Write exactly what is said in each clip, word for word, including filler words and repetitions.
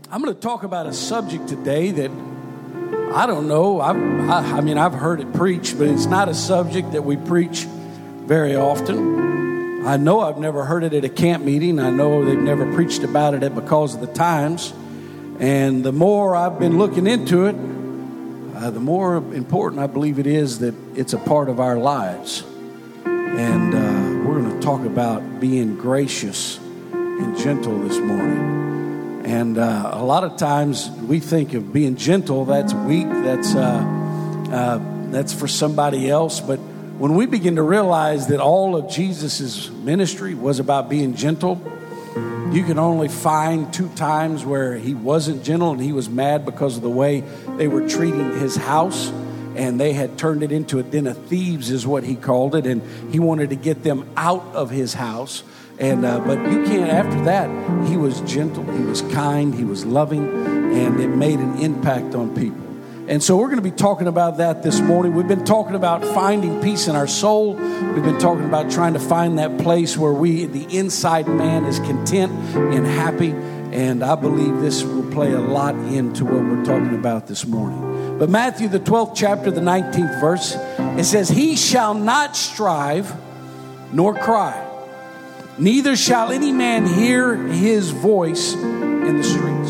I'm going to talk about a subject today that I don't know. I've, I, I mean, I've heard it preached, but it's not a subject that we preach very often. I know I've never heard it at a camp meeting. I know they've never preached about it at Because of the Times. And the more I've been looking into it, uh, the more important I believe it is that it's a part of our lives. And uh, we're going to talk about being gracious and gentle this morning. And uh, a lot of times we think of being gentle, that's weak, that's uh, uh, that's for somebody else. But when we begin to realize that all of Jesus' ministry was about being gentle, you can only find two times where he wasn't gentle and he was mad because of the way they were treating his house. And they had turned it into a den of thieves is what he called it. And he wanted to get them out of his house. And uh, but you can't, after that, he was gentle, he was kind, he was loving, and it made an impact on people. And so we're going to be talking about that this morning. We've been talking about finding peace in our soul. We've been talking about trying to find that place where we, the inside man, is content and happy. And I believe this will play a lot into what we're talking about this morning. But Matthew, the twelfth chapter, the nineteenth verse, it says, "He shall not strive nor cry. Neither shall any man hear his voice in the streets."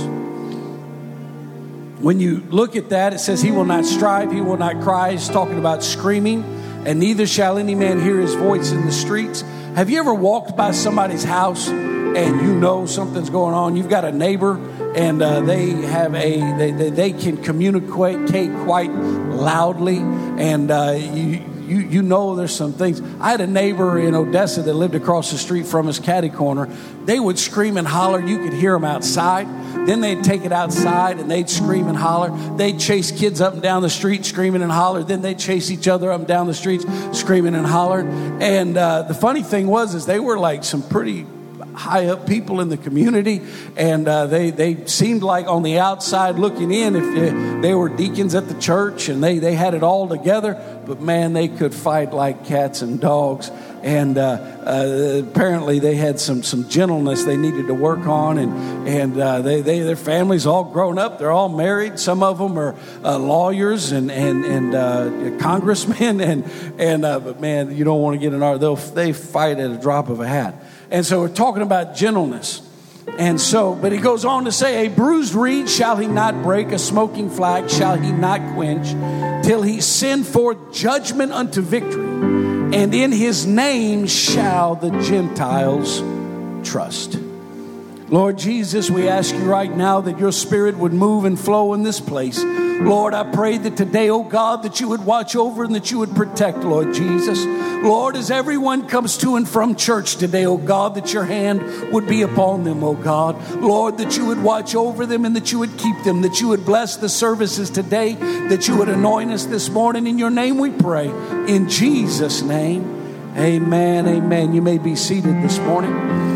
When you look at that, it says he will not strive, he will not cry. He's talking about screaming. And neither shall any man hear his voice in the streets. Have you ever walked by somebody's house and you know something's going on? You've got a neighbor and uh, they have a they, they, they can communicate quite loudly, and uh, you You you know there's some things. I had a neighbor in Odessa that lived across the street from us, catty corner. They would scream and holler. You could hear them outside. Then they'd take it outside and they'd scream and holler. They'd chase kids up and down the street screaming and holler. Then they'd chase each other up and down the streets screaming and holler. And uh, the funny thing was is they were like some pretty high up people in the community, and uh, they they seemed like on the outside looking in, if they, they were deacons at the church and they they had it all together, but man, they could fight like cats and dogs. And uh, uh, apparently they had some some gentleness they needed to work on, and and uh, they they their families all grown up, they're all married. Some of them are uh, lawyers and and and uh, congressmen, and and uh, but man, you don't want to get in our they'll they fight at a drop of a hat. And so we're talking about gentleness. And so, but he goes on to say, "A bruised reed shall he not break, a smoking flag shall he not quench, till he send forth judgment unto victory. And in his name shall the Gentiles trust." Lord Jesus, we ask you right now that your spirit would move and flow in this place. Lord, I pray that today, oh God, that you would watch over and that you would protect, Lord Jesus. Lord, as everyone comes to and from church today, oh God, that your hand would be upon them, oh God. Lord, that you would watch over them and that you would keep them, that you would bless the services today, that you would anoint us this morning. In your name we pray. In Jesus' name, amen, amen. You may be seated this morning.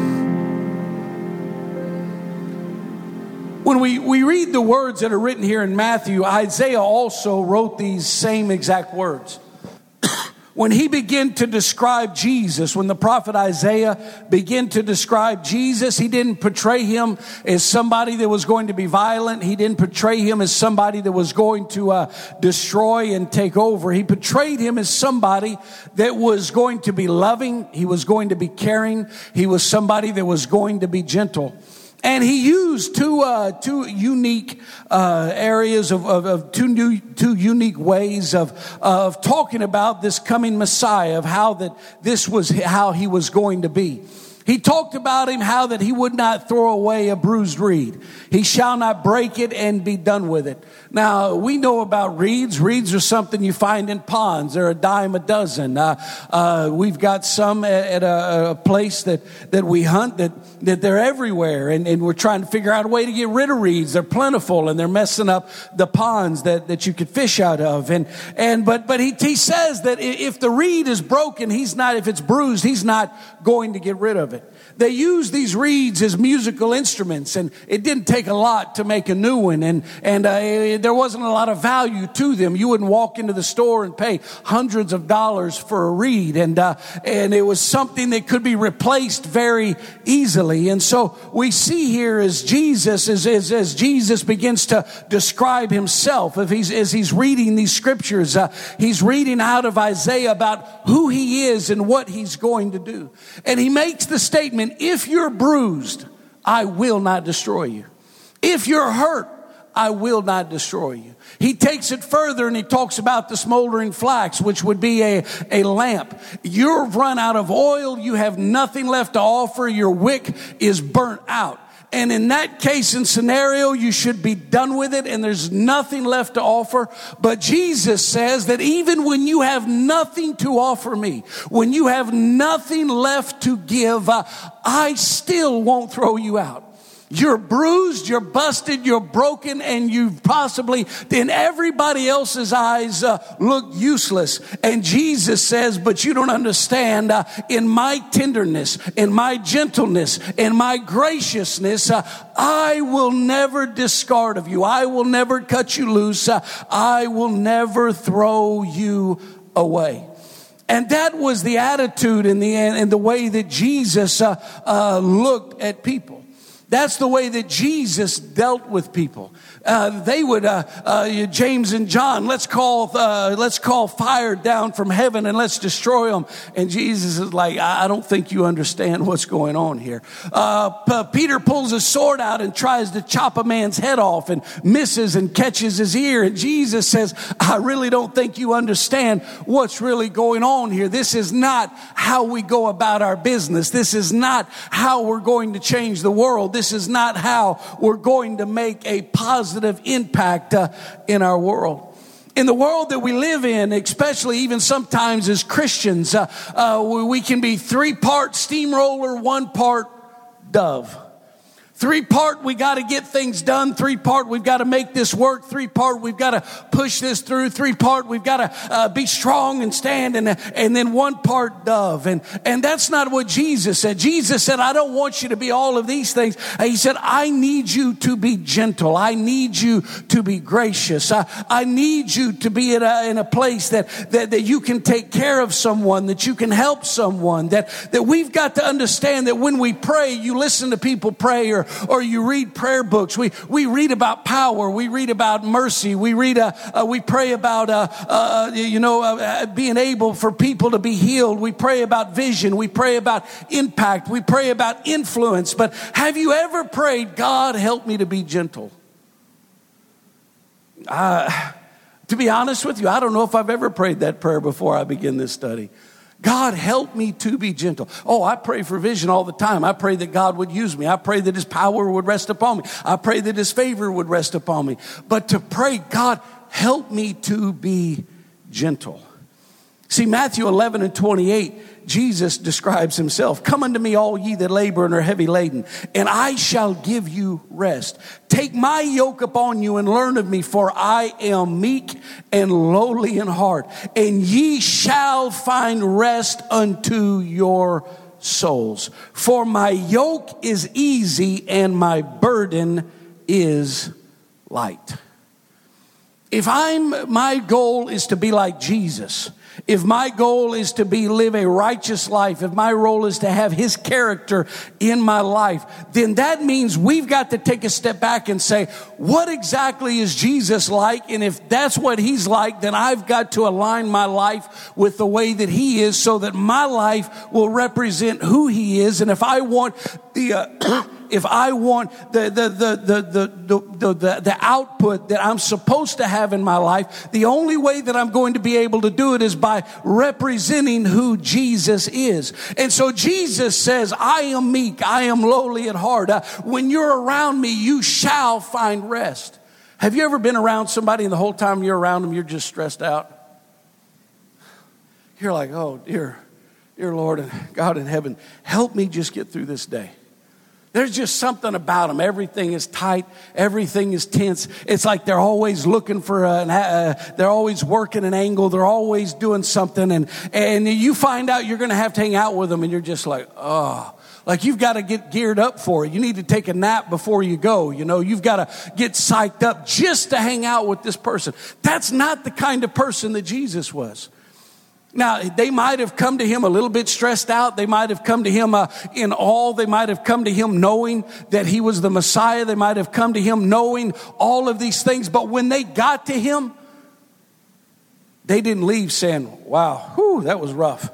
When we, we read the words that are written here in Matthew, Isaiah also wrote these same exact words. When he began to describe Jesus, when the prophet Isaiah began to describe Jesus, he didn't portray him as somebody that was going to be violent. He didn't portray him as somebody that was going to uh, destroy and take over. He portrayed him as somebody that was going to be loving. He was going to be caring. He was somebody that was going to be gentle. And he used two uh, two unique uh, areas of, of, of two new two unique ways of of talking about this coming Messiah, of how that this was how he was going to be. He talked about him, how that he would not throw away a bruised reed. He shall not break it and be done with it. Now, we know about reeds. Reeds are something you find in ponds. They're a dime a dozen. Uh, uh, we've got some at, at a, a place that, that we hunt that, that they're everywhere. And, and we're trying to figure out a way to get rid of reeds. They're plentiful and they're messing up the ponds that, that you could fish out of. And, and, but, but he, he says that if the reed is broken, he's not, if it's bruised, he's not going to get rid of it. They used these reeds as musical instruments, and it didn't take a lot to make a new one, and, and uh, there wasn't a lot of value to them. You wouldn't walk into the store and pay hundreds of dollars for a reed, and uh, and it was something that could be replaced very easily. And so we see here as Jesus, as, as, as Jesus begins to describe himself, if he's, as he's reading these scriptures, uh, he's reading out of Isaiah about who he is and what he's going to do. And he makes the statement, if you're bruised, I will not destroy you. If you're hurt, I will not destroy you. He takes it further and he talks about the smoldering flax, which would be a, a lamp. You've run out of oil. You have nothing left to offer. Your wick is burnt out. And in that case and scenario, you should be done with it and there's nothing left to offer. But Jesus says that even when you have nothing to offer me, when you have nothing left to give, uh, I still won't throw you out. You're bruised, you're busted, you're broken, and you possibly, in everybody else's eyes, uh, look useless. And Jesus says, but you don't understand, uh, in my tenderness, in my gentleness, in my graciousness, uh, I will never discard of you. I will never cut you loose. Uh, I will never throw you away. And that was the attitude in the end, and the way that Jesus uh, uh, looked at people. That's the way that Jesus dealt with people. Uh, they would, uh, uh, James and John, let's call, uh, let's call fire down from heaven and let's destroy them. And Jesus is like, I don't think you understand what's going on here. Uh, P- Peter pulls his sword out and tries to chop a man's head off and misses and catches his ear. And Jesus says, I really don't think you understand what's really going on here. This is not how we go about our business. This is not how we're going to change the world. This is not how we're going to make a positive impact uh, in our world. In the world that we live in, especially even sometimes as Christians, uh, uh, we can be three part steamroller, one part dove. Three part, we got to get things done. Three part, we've got to make this work. Three part, we've got to push this through. Three part, we've got to uh, be strong and stand. And, and then one part dove. And, and that's not what Jesus said. Jesus said, I don't want you to be all of these things. He said, I need you to be gentle. I need you to be gracious. I, I need you to be in a, in a place that, that, that you can take care of someone, that you can help someone, that, that we've got to understand that when we pray, you listen to people pray, or Or you read prayer books. We we read about power. We read about mercy. We read. Uh, uh, we pray about uh, uh, you know uh, being able for people to be healed. We pray about vision. We pray about impact. We pray about influence. But have you ever prayed, God, help me to be gentle? Uh, to be honest with you, I don't know if I've ever prayed that prayer before I begin this study. God, help me to be gentle. Oh, I pray for vision all the time. I pray that God would use me. I pray that his power would rest upon me. I pray that his favor would rest upon me. But to pray, God, help me to be gentle. See, Matthew eleven and twenty-eight, Jesus describes himself. Come unto me, all ye that labor and are heavy laden, and I shall give you rest. Take my yoke upon you and learn of me, for I am meek and lowly in heart, and ye shall find rest unto your souls. For my yoke is easy and my burden is light. If I'm, my goal is to be like Jesus, if my goal is to be live a righteous life, if my role is to have his character in my life, then that means we've got to take a step back and say, what exactly is Jesus like? And if that's what he's like, then I've got to align my life with the way that he is, so that my life will represent who he is. And if I want the uh, if I want the the the the the the the the output that I'm supposed to have in my life, the only way that I'm going to be able to do it is by representing who Jesus is. And so Jesus says, I am meek, I am lowly at heart. Uh, when you're around me, you shall find rest. Have you ever been around somebody and the whole time you're around them, you're just stressed out? You're like, oh, dear, dear Lord and God in heaven, help me just get through this day. There's just something about them. Everything is tight. Everything is tense. It's like they're always looking for an, uh, they're always working an angle. They're always doing something. And, and you find out you're going to have to hang out with them. And you're just like, oh, Like you've got to get geared up for it. You need to take a nap before you go. You know, you've got to get psyched up just to hang out with this person. That's not the kind of person that Jesus was. Now, they might have come to him a little bit stressed out. They might have come to him uh, in awe. They might have come to him knowing that he was the Messiah. They might have come to him knowing all of these things. But when they got to him, they didn't leave saying, wow, whew, that was rough.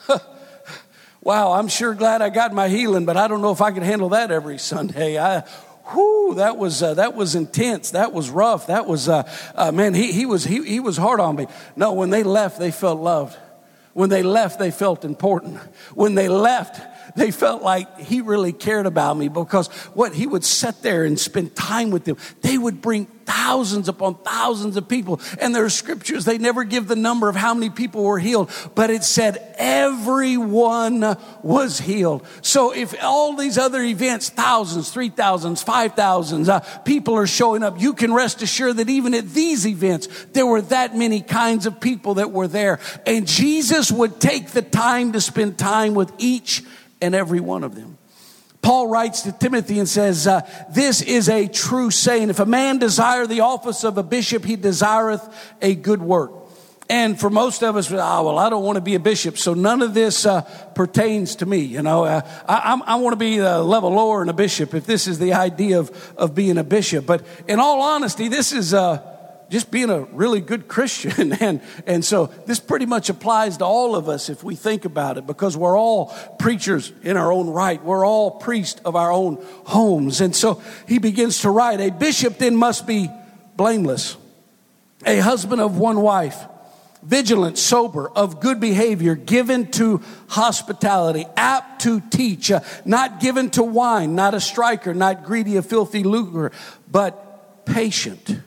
Wow, I'm sure glad I got my healing, but I don't know if I could handle that every Sunday. I, whew, that was uh, that was intense. That was rough. That was uh, uh, man. He he was he he was hard on me. No, when they left, they felt loved. When they left, they felt important. When they left, they felt like he really cared about me, because what he would sit there and spend time with them. They would bring thousands upon thousands of people. And there are scriptures, they never give the number of how many people were healed, but it said everyone was healed. So if all these other events, thousands, three thousands, five thousands, uh, people are showing up, you can rest assured that even at these events, there were that many kinds of people that were there. And Jesus would take the time to spend time with each and every one of them. Paul writes to Timothy and says, uh, this is a true saying. If a man desire the office of a bishop, he desireth a good work. And for most of us, oh, well, I don't want to be a bishop, so none of this uh, pertains to me. You know, uh, I, I want to be a level lower than a bishop if this is the idea of, of being a bishop. But in all honesty, this is uh, just being a really good Christian. And, and so this pretty much applies to all of us if we think about it, because we're all preachers in our own right. We're all priests of our own homes. And so he begins to write, a bishop then must be blameless, a husband of one wife, vigilant, sober, of good behavior, given to hospitality, apt to teach, uh, not given to wine, not a striker, not greedy of filthy lucre, but patient,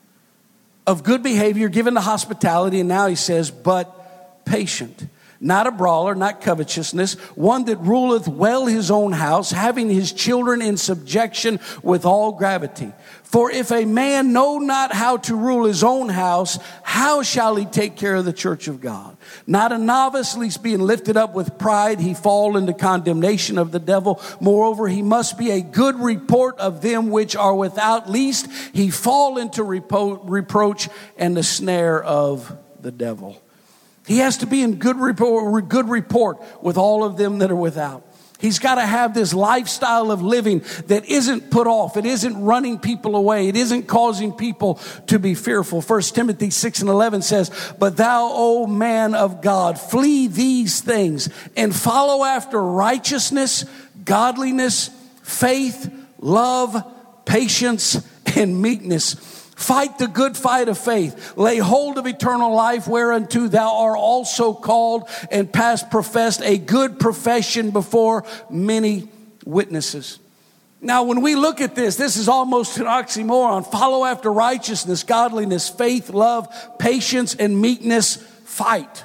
of good behavior, given to hospitality. And now he says, but patient, not a brawler, not covetousness, one that ruleth well his own house, having his children in subjection with all gravity. For if a man know not how to rule his own house, how shall he take care of the church of God? Not a novice, lest being lifted up with pride, he fall into condemnation of the devil. Moreover, he must be a good report of them which are without, lest he fall into repo- reproach and the snare of the devil. He has to be in good report, good report with all of them that are without. He's got to have this lifestyle of living that isn't put off. It isn't running people away. It isn't causing people to be fearful. First Timothy six and eleven says, but thou, O man of God, flee these things and follow after righteousness, godliness, faith, love, patience, and meekness. Fight the good fight of faith. Lay hold of eternal life, whereunto thou art also called and past professed a good profession before many witnesses. Now, when we look at this, this is almost an oxymoron. Follow after righteousness, godliness, faith, love, patience, and meekness. Fight.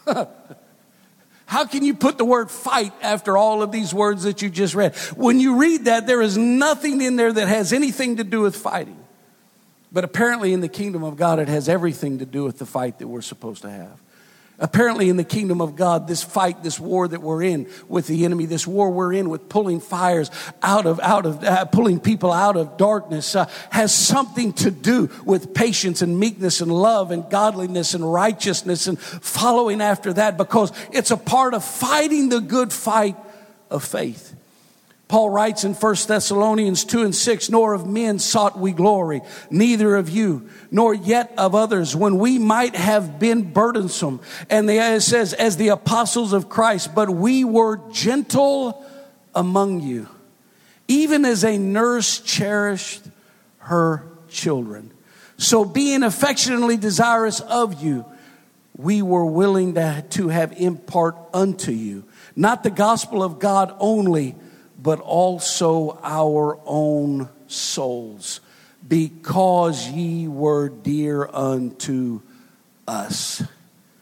How can you put the word fight after all of these words that you just read? When you read that, there is nothing in there that has anything to do with fighting. But apparently in the kingdom of God, it has everything to do with the fight that we're supposed to have. Apparently in the kingdom of God, this fight, this war that we're in with the enemy, this war we're in with pulling fires out of, out of, uh, pulling people out of darkness, uh, has something to do with patience and meekness and love and godliness and righteousness and following after that, because it's a part of fighting the good fight of faith. Paul writes in First Thessalonians two and six, nor of men sought we glory, neither of you, nor yet of others, when we might have been burdensome. And the, it says, as the apostles of Christ, but we were gentle among you, even as a nurse cherished her children. So being affectionately desirous of you, we were willing to, to have impart unto you, not the gospel of God only, but also our own souls, because ye were dear unto us.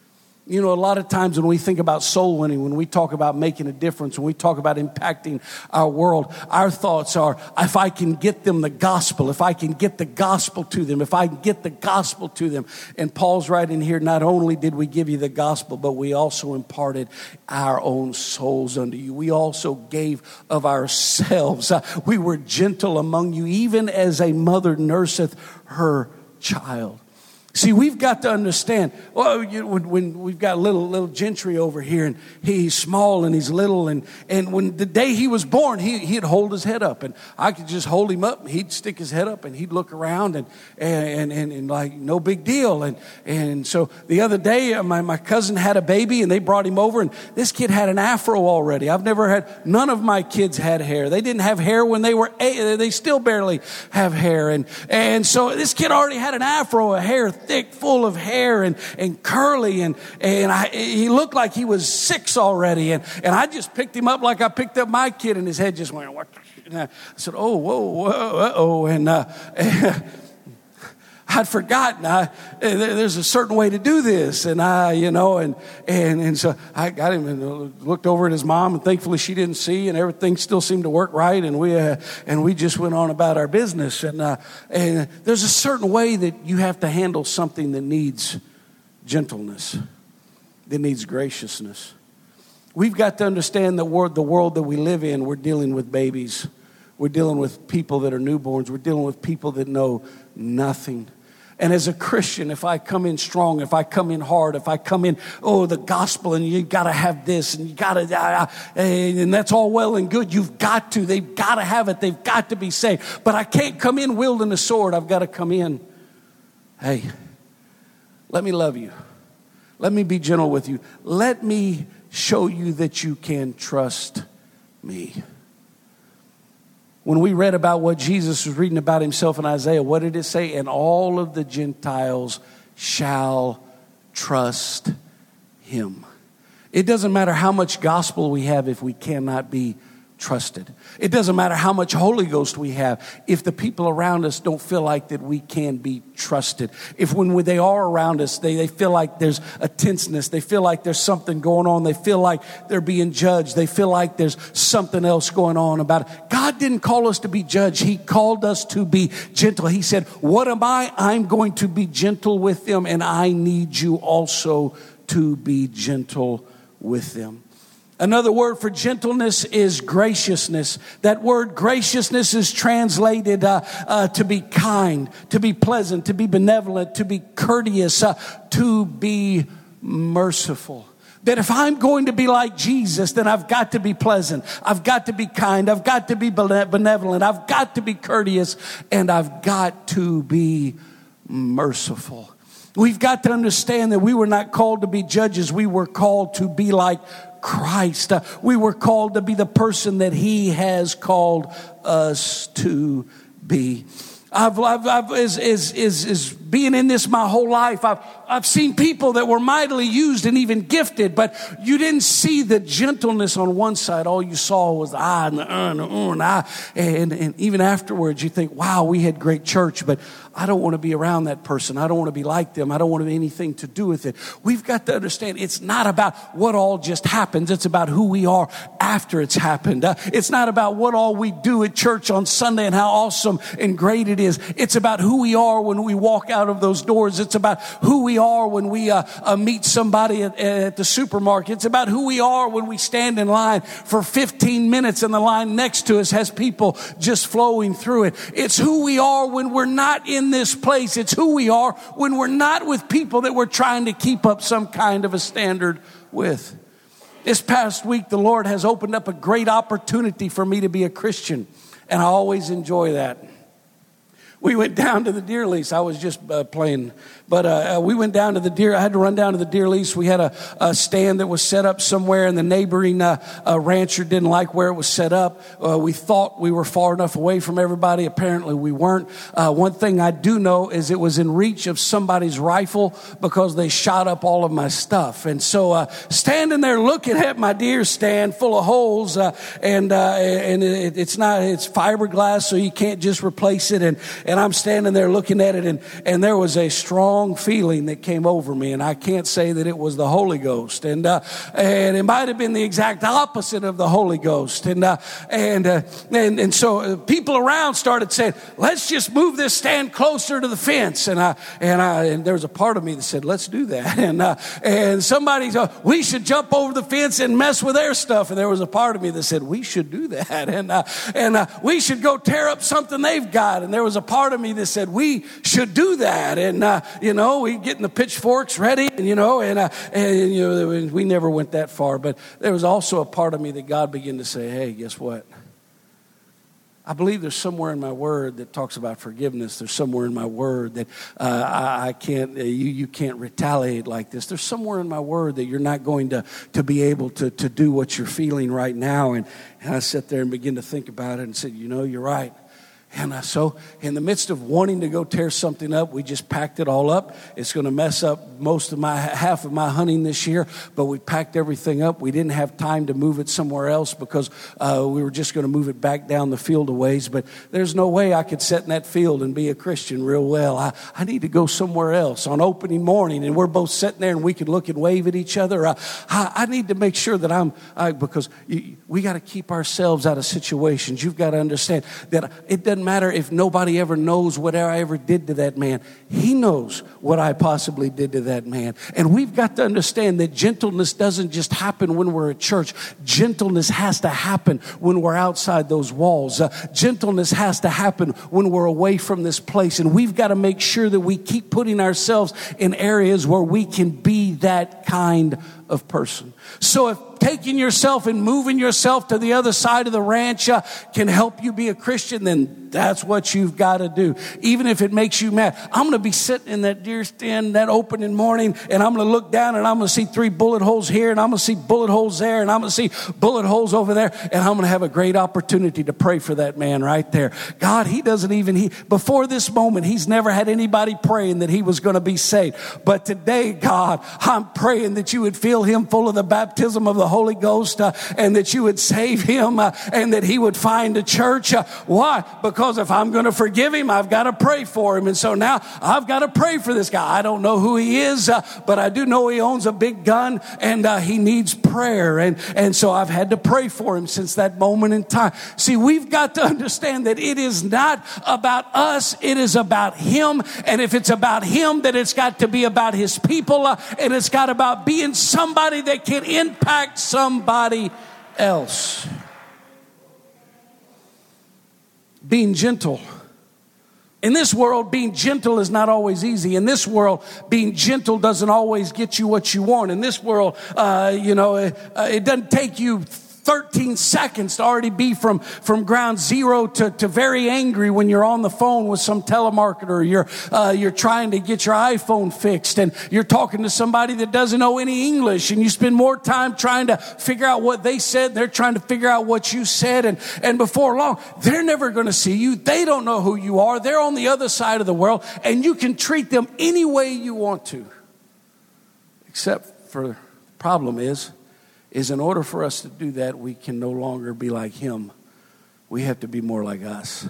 You know, a lot of times when we think about soul winning, when we talk about making a difference, when we talk about impacting our world, our thoughts are, if I can get them the gospel, if I can get the gospel to them, if I can get the gospel to them. And Paul's right in here, not only did we give you the gospel, but we also imparted our own souls unto you. We also gave of ourselves. Uh, we were gentle among you, even as a mother nurseth her child. See, we've got to understand, well, you know, when, when we've got little little Gentry over here, and he's small and he's little, and, and when the day he was born, he, he'd hold his head up, and I could just hold him up, and he'd stick his head up, and he'd look around, and and and, and like, no big deal. And and so the other day, my, my cousin had a baby, and they brought him over, and this kid had an afro already. I've never had, none of my kids had hair. They didn't have hair when they were eight. They still barely have hair. And, and so this kid already had an afro, a hair thick, full of hair and, and curly. And, and I, he looked like he was six already. And, and I just picked him up like I picked up my kid, and his head just went, what? And I said, oh, whoa, whoa, uh-oh. And, uh, I'd forgotten. I, there's a certain way to do this. And I, you know, and, and, and so I got him and looked over at his mom, and thankfully she didn't see, and everything still seemed to work right. And we, uh, and we just went on about our business. And, uh, and there's a certain way that you have to handle something that needs gentleness, that needs graciousness. We've got to understand the world, the world that we live in, we're dealing with babies. We're dealing with people that are newborns. We're dealing with people that know nothing. And as a Christian, if I come in strong, if I come in hard, if I come in, oh, the gospel, and you got to have this, and you got to, uh, and that's all well and good. You've got to. They've got to have it. They've got to be saved. But I can't come in wielding a sword. I've got to come in. Hey, let me love you. Let me be gentle with you. Let me show you that you can trust me. When we read about what Jesus was reading about himself in Isaiah, what did it say? And all of the Gentiles shall trust him. It doesn't matter how much gospel we have if we cannot be trusted. It doesn't matter how much Holy Ghost we have if the people around us don't feel like that we can be trusted. If when they are around us, they, they feel like there's a tenseness. They feel like there's something going on. They feel like they're being judged. They feel like there's something else going on about it. God didn't call us to be judged. He called us to be gentle. He said, what am I? I'm going to be gentle with them, and I need you also to be gentle with them. Another word for gentleness is graciousness. That word graciousness is translated uh, uh, to be kind, to be pleasant, to be benevolent, to be courteous, uh, to be merciful. That if I'm going to be like Jesus, then I've got to be pleasant. I've got to be kind. I've got to be benevolent. I've got to be courteous. And I've got to be merciful. We've got to understand that we were not called to be judges. We were called to be like Christ. Uh, we were called to be the person that he has called us to be. I've, I've, I've is, is, is, is being in this my whole life. I've, I've seen people that were mightily used and even gifted, but you didn't see the gentleness on one side. All you saw was the ah and the uh and the uh and ah. And, and even afterwards, you think, wow, we had great church, but I don't want to be around that person. I don't want to be like them. I don't want to have anything to do with it. We've got to understand it's not about what all just happens. It's about who we are after it's happened. Uh, it's not about what all we do at church on Sunday and how awesome and great it is. It's about who we are when we walk out of those doors. It's about who we are when we uh, uh, meet somebody at, at the supermarket. It's about who we are when we stand in line for fifteen minutes and the line next to us has people just flowing through it. It's who we are when we're not in this place. It's who we are when we're not with people that we're trying to keep up some kind of a standard with. This past week, the Lord has opened up a great opportunity for me to be a Christian, and I always enjoy that. We went down to the deer lease. I was just uh, playing, but uh, we went down to the deer. I had to run down to the deer lease. We had a, a stand that was set up somewhere, and the neighboring uh, uh, rancher didn't like where it was set up. Uh, we thought we were far enough away from everybody. Apparently, we weren't. Uh, one thing I do know is it was in reach of somebody's rifle because they shot up all of my stuff. And so, uh, standing there looking at my deer stand full of holes, uh, and uh, and it, it's not it's fiberglass, so you can't just replace it. And and I'm standing there looking at it, and, and there was a strong feeling that came over me, and I can't say that it was the Holy Ghost. And uh, and it might have been the exact opposite of the Holy Ghost. And uh, and, uh, and and so people around started saying, let's just move this stand closer to the fence. And I and I and there was a part of me that said, let's do that. And uh, and somebody said, we should jump over the fence and mess with their stuff. And there was a part of me that said, we should do that. And uh, and uh, we should go tear up something they've got. And there was a part of me that said, we should do that. And uh, you know, we getting the pitchforks ready, and you know, and uh, and you know, we never went that far. But there was also a part of me that God began to say, hey, guess what? I believe there's somewhere in my word that talks about forgiveness. There's somewhere in my word that uh, I, I can't, uh, you, you can't retaliate like this. There's somewhere in my word that you're not going to, to be able to, to do what you're feeling right now. And, and I sat there and began to think about it and said, you know, you're right. And uh, so in the midst of wanting to go tear something up, we just packed it all up. It's going to mess up most of my, half of my hunting this year, but we packed everything up. We didn't have time to move it somewhere else because uh, we were just going to move it back down the field a ways. But there's no way I could sit in that field and be a Christian real well. I, I need to go somewhere else on opening morning, and we're both sitting there and we could look and wave at each other. Uh, I, I need to make sure that I'm, I, because you, we got to keep ourselves out of situations. You've got to understand that it doesn't matter if nobody ever knows what I ever did to that man. He knows what I possibly did to that man. And we've got to understand that gentleness doesn't just happen when we're at church. Gentleness has to happen when we're outside those walls. Uh, gentleness has to happen when we're away from this place. And we've got to make sure that we keep putting ourselves in areas where we can be that kind of person. So if taking yourself and moving yourself to the other side of the ranch uh, can help you be a Christian, then that's what you've got to do. Even if it makes you mad. I'm going to be sitting in that deer stand that opening morning, and I'm going to look down and I'm going to see three bullet holes here, and I'm going to see bullet holes there, and I'm going to see bullet holes over there, and I'm going to have a great opportunity to pray for that man right there. God, he doesn't even, he before this moment, he's never had anybody praying that he was going to be saved. But today, God, I'm praying that you would fill him full of the baptism of the Holy Ghost, uh, and that you would save him, uh, and that he would find a church. Uh, why? Because if I'm going to forgive him, I've got to pray for him. And so now I've got to pray for this guy. I don't know who he is, uh, but I do know he owns a big gun, and uh, he needs prayer. And, and so I've had to pray for him since that moment in time. See, we've got to understand that it is not about us. It is about him. And if it's about him, then it's got to be about his people. Uh, and it's got about being somebody that can impact somebody else. Being gentle. In this world, being gentle is not always easy. In this world, being gentle doesn't always get you what you want. In this world, uh, you know, uh, it doesn't take you thirteen seconds to already be from, from ground zero to, to very angry when you're on the phone with some telemarketer. You're, uh, you're trying to get your iPhone fixed, and you're talking to somebody that doesn't know any English, and you spend more time trying to figure out what they said. They're trying to figure out what you said. And, and before long, they're never going to see you. They don't know who you are. They're on the other side of the world, and you can treat them any way you want to. Except for the problem is, is in order for us to do that, we can no longer be like him. We have to be more like us.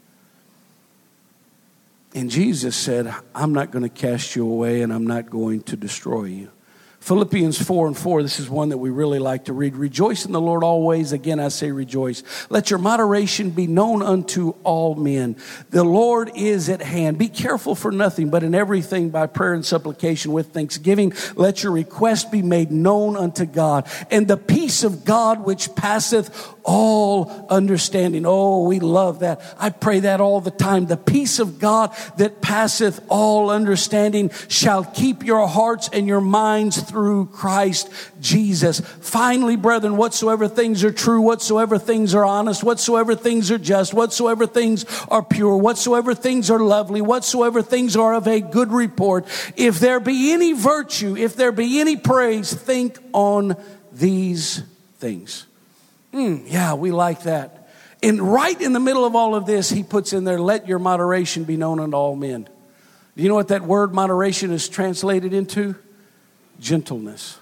And Jesus said, I'm not going to cast you away, and I'm not going to destroy you. Philippians four and four, this is one that we really like to read. Rejoice in the Lord always. Again, I say rejoice. Let your moderation be known unto all men. The Lord is at hand. Be careful for nothing, but in everything by prayer and supplication with thanksgiving, let your request be made known unto God. And the peace of God which passeth all understanding. Oh, we love that. I pray that all the time. The peace of God that passeth all understanding shall keep your hearts and your minds through Christ Jesus. Finally, brethren, whatsoever things are true, whatsoever things are honest, whatsoever things are just, whatsoever things are pure, whatsoever things are lovely, whatsoever things are of a good report, if there be any virtue, if there be any praise, think on these things. Mm, yeah, we like that. And right in the middle of all of this, he puts in there, let your moderation be known unto all men. Do you know what that word moderation is translated into? Gentleness.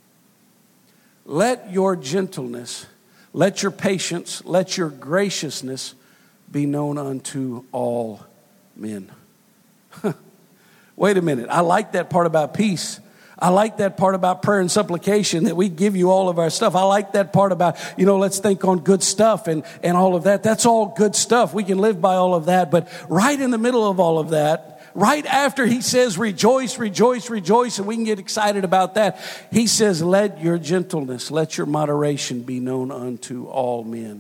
Let your gentleness, let your patience, let your graciousness be known unto all men. Wait a minute. I like that part about peace. I like that part about prayer and supplication, that we give you all of our stuff. I like that part about, you know, let's think on good stuff and, and all of that. That's all good stuff. We can live by all of that. But right in the middle of all of that, right after he says, rejoice, rejoice, rejoice, and we can get excited about that, he says, let your gentleness, let your moderation be known unto all men.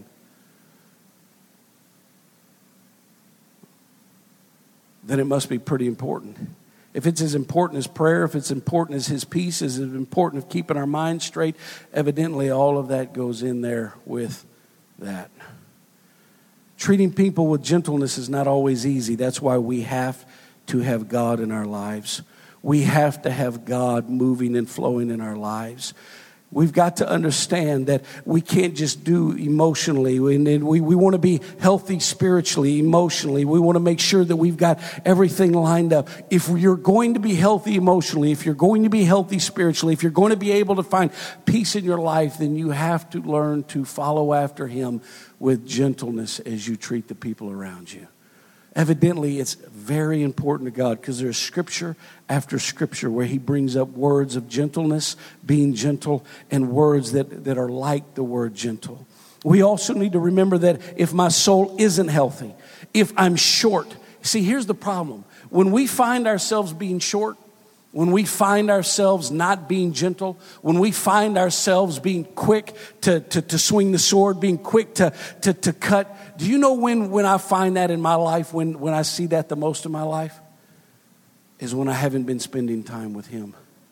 Then it must be pretty important. If it's as important as prayer, if it's important as his peace, as important as keeping our minds straight, evidently all of that goes in there with that. Treating people with gentleness is not always easy. That's why we have to have God in our lives. We have to have God moving and flowing in our lives. We've got to understand that we can't just do emotionally. We, we, we want to be healthy spiritually, emotionally. We want to make sure that we've got everything lined up. If you're going to be healthy emotionally, if you're going to be healthy spiritually, if you're going to be able to find peace in your life, then you have to learn to follow after him with gentleness as you treat the people around you. Evidently, it's very important to God because there's scripture after scripture where he brings up words of gentleness, being gentle, and words that, that are like the word gentle. We also need to remember that if my soul isn't healthy, if I'm short. See, here's the problem. When we find ourselves being short, when we find ourselves not being gentle, when we find ourselves being quick to, to, to swing the sword, being quick to, to, to cut, do you know when, when I find that in my life, when, when I see that the most in my life? Is when I haven't been spending time with him.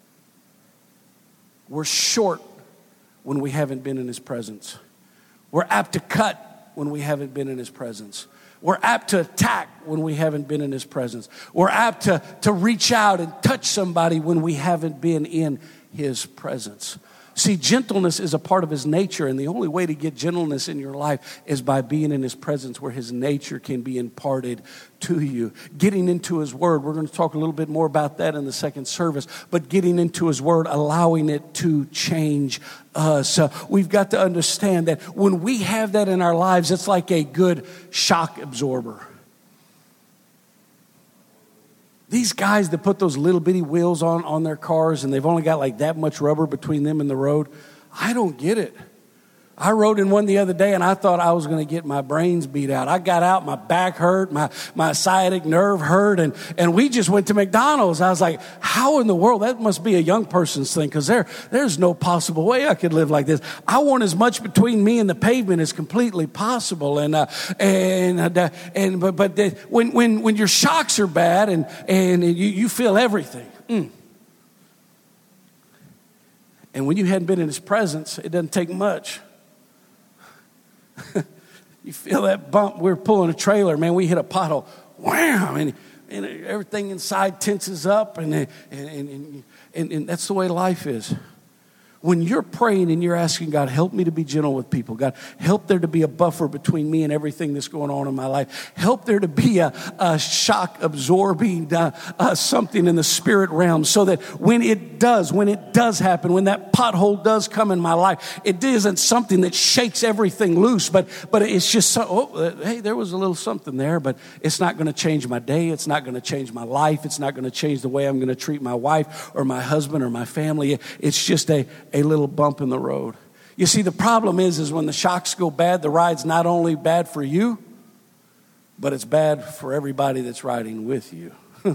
We're short when we haven't been in his presence. We're apt to cut when we haven't been in his presence. We're apt to attack when we haven't been in his presence. We're apt to, to reach out and touch somebody when we haven't been in his presence. See, gentleness is a part of his nature, and the only way to get gentleness in your life is by being in his presence where his nature can be imparted to you. Getting into his word, we're going to talk a little bit more about that in the second service, but getting into his word, allowing it to change us. Uh, we've got to understand that when we have that in our lives, it's like a good shock absorber. These guys that put those little bitty wheels on, on their cars and they've only got like that much rubber between them and the road, I don't get it. I rode in one the other day and I thought I was going to get my brains beat out. I got out, my back hurt, my, my sciatic nerve hurt, and, and we just went to McDonald's. I was like, how in the world? That must be a young person's thing because there, there's no possible way I could live like this. I want as much between me and the pavement as completely possible. And, uh, and, uh, and but, but the, when, when, when your shocks are bad and, and you, you feel everything. Mm. And when you hadn't been in his presence, it doesn't take much. You feel that bump. We were pulling a trailer, man. We hit a pothole. Wham! And, and everything inside tenses up. And, and, and, and, and that's the way life is. When you're praying and you're asking God, help me to be gentle with people. God, help there to be a buffer between me and everything that's going on in my life. Help there to be a, a shock absorbing uh, uh, something in the spirit realm so that when it does, when it does happen, when that pothole does come in my life, it isn't something that shakes everything loose, but, but it's just, so, oh, uh, hey, there was a little something there, but it's not going to change my day. It's not going to change my life. It's not going to change the way I'm going to treat my wife or my husband or my family. It's just a a little bump in the road. You see, the problem is, is when the shocks go bad, the ride's not only bad for you, but it's bad for everybody that's riding with you.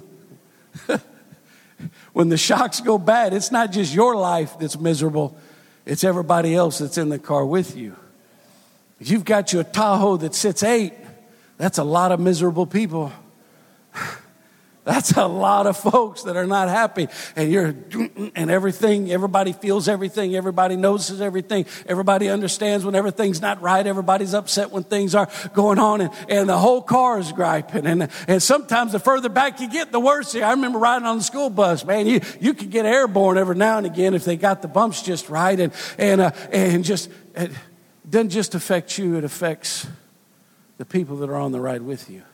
When the shocks go bad, it's not just your life that's miserable, it's everybody else that's in the car with you. If you've got you a Tahoe that sits eight, that's a lot of miserable people. That's a lot of folks that are not happy. And you're, and everything, everybody feels everything. Everybody notices everything. Everybody understands when everything's not right. Everybody's upset when things are going on. And, and the whole car is griping. And, and sometimes the further back you get, the worse. I remember riding on the school bus, man. You, you could get airborne every now and again if they got the bumps just right. And, and, uh, and just, it doesn't just affect you. It affects the people that are on the ride with you.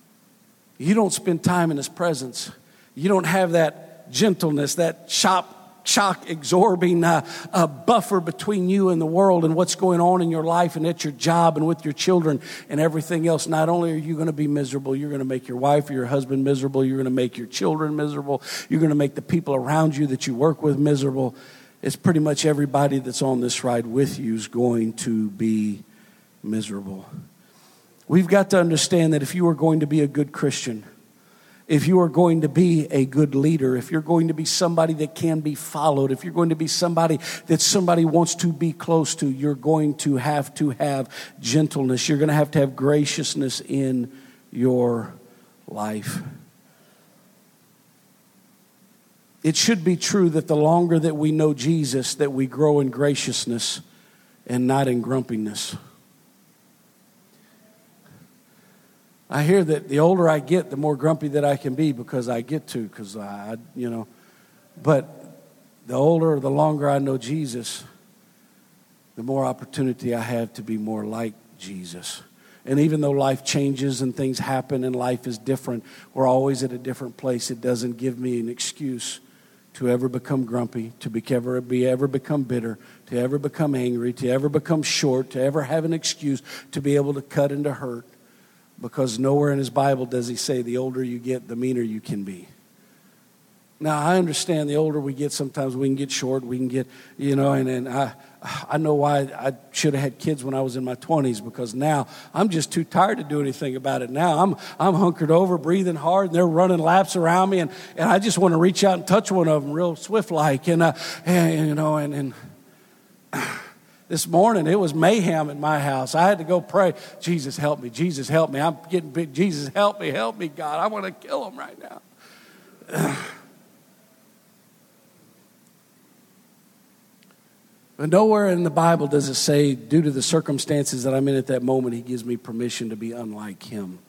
You don't spend time in his presence. You don't have that gentleness, that shock shock absorbing uh, uh, buffer between you and the world and what's going on in your life and at your job and with your children and everything else. Not only are you going to be miserable, you're going to make your wife or your husband miserable. You're going to make your children miserable. You're going to make the people around you that you work with miserable. It's pretty much everybody that's on this ride with you is going to be miserable. We've got to understand that if you are going to be a good Christian, if you are going to be a good leader, if you're going to be somebody that can be followed, if you're going to be somebody that somebody wants to be close to, you're going to have to have gentleness. You're going to have to have graciousness in your life. It should be true that the longer that we know Jesus, that we grow in graciousness and not in grumpiness. I hear that the older I get, the more grumpy that I can be because I get to, because I, you know. But the older or the longer I know Jesus, the more opportunity I have to be more like Jesus. And even though life changes and things happen and life is different, we're always at a different place. It doesn't give me an excuse to ever become grumpy, to be ever, be, ever become bitter, to ever become angry, to ever become short, to ever have an excuse to be able to cut and to hurt. Because nowhere in his Bible does he say the older you get, the meaner you can be. Now, I understand the older we get, sometimes we can get short, we can get, you know, and, and I I know why I should have had kids when I was in my twenties, because now I'm just too tired to do anything about it. Now I'm I'm hunkered over, breathing hard, and they're running laps around me, and, and I just want to reach out and touch one of them real swift-like, and, uh, and you know, and... and This morning, it was mayhem in my house. I had to go pray, Jesus, help me. Jesus, help me. I'm getting big. Jesus, help me. Help me, God. I want to kill him right now. But nowhere in the Bible does it say, due to the circumstances that I'm in at that moment, he gives me permission to be unlike him.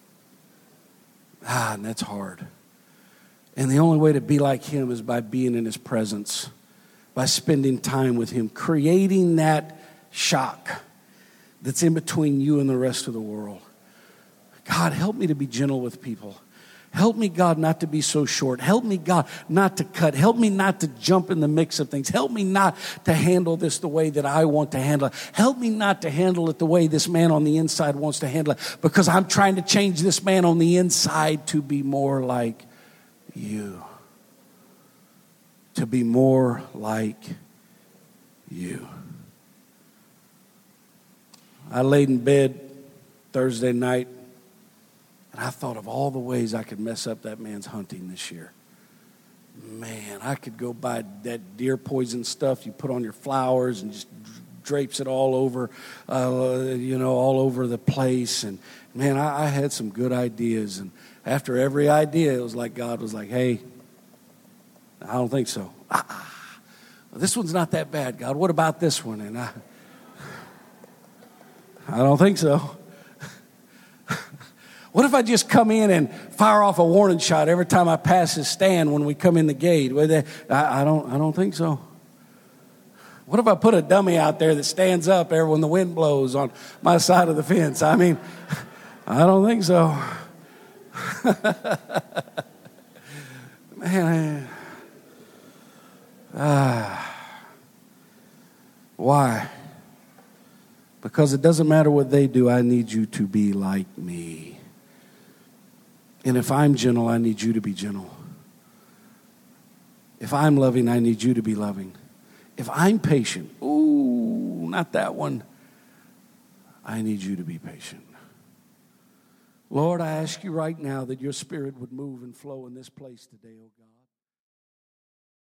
Ah, and that's hard. And the only way to be like him is by being in his presence, by spending time with him, creating that shock that's in between you and the rest of the world. God, help me to be gentle with people. Help me, God, not to be so short. Help me, God, not to cut. Help me not to jump in the mix of things. Help me not to handle this the way that I want to handle it. Help me not to handle it the way this man on the inside wants to handle it, because I'm trying to change this man on the inside to be more like you. To be more like you. I laid in bed Thursday night, and I thought of all the ways I could mess up that man's hunting this year. Man, I could go buy that deer poison stuff you put on your flowers and just drapes it all over, uh, you know, all over the place. And man, I, I had some good ideas. And after every idea, it was like God was like, hey, I don't think so. Ah, this one's not that bad, God. What about this one? And I, I don't think so. What if I just come in and fire off a warning shot every time I pass his stand when we come in the gate? I, I don't. I don't think so. What if I put a dummy out there that stands up every when the wind blows on my side of the fence? I mean, I don't think so. Man. Ah, why? Because it doesn't matter what they do, I need you to be like me. And if I'm gentle, I need you to be gentle. If I'm loving, I need you to be loving. If I'm patient, ooh, not that one, I need you to be patient. Lord, I ask you right now that your spirit would move and flow in this place today, oh God.